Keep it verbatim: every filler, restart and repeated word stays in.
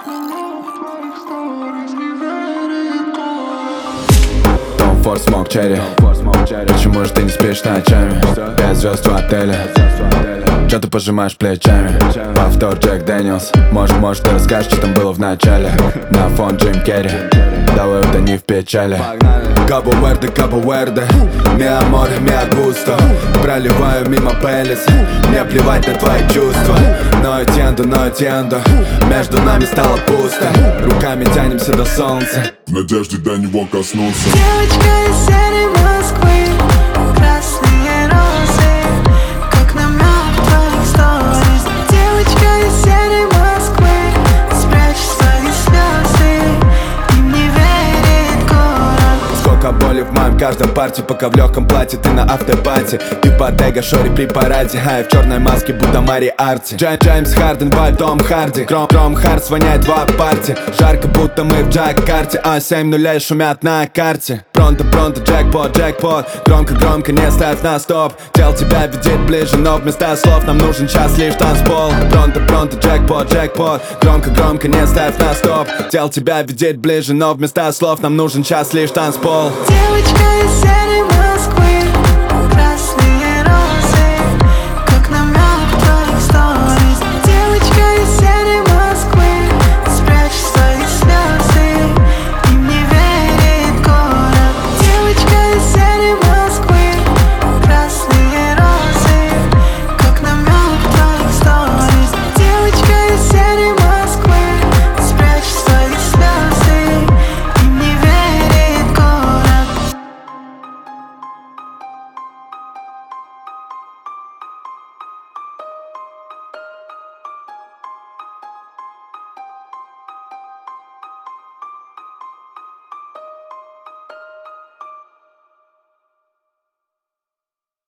Том Форд Смок Черри. Почему же ты не спишь ночами? Пять звезд в отеле. Чё ты пожимаешь плечами? Повтор Джек Дэниелс. Может, может ты расскажешь, что там было в начале? На фон Джим Керри. Давай утони в печали. Кабо Верде, Кабо Верде. Mi amor, mi gusto. Проливаю мимо пелис. Мне плевать на твои чувства. Но entiendo, но entiendo. Между нами стало пусто. Руками тянемся до солнца в надежде до него коснуться. Девочка из серой Москвы, красные розы, как намек твоих сториз. Девочка из серой Москвы, спрячь свои слезы, им не верит город. Сколько боли в моем каждом парте, пока в легком платье ты на автопате. Ты Ботега, Шори при параде, а я в черной маске, будто Мари Арти. Джей, Джеймс Харден, бой Том Харди. Кром, Кром Хардс воняет в апарте. Жарко, будто мы в Джакарте, а семь нулей шумят на карте. Пронто, пронто, джекпот, джекпот. Громко, громко, не ставь на стоп. Тело тебя ведет ближе, но вместо слов нам нужен час лишь танцпол. Пронто, пронто, джекпот, джекпот. Громко, громко, не ставь на стоп. Тело тебя ведет ближе, но вместо слов нам нужен час лишь танцпол. Девочка из серой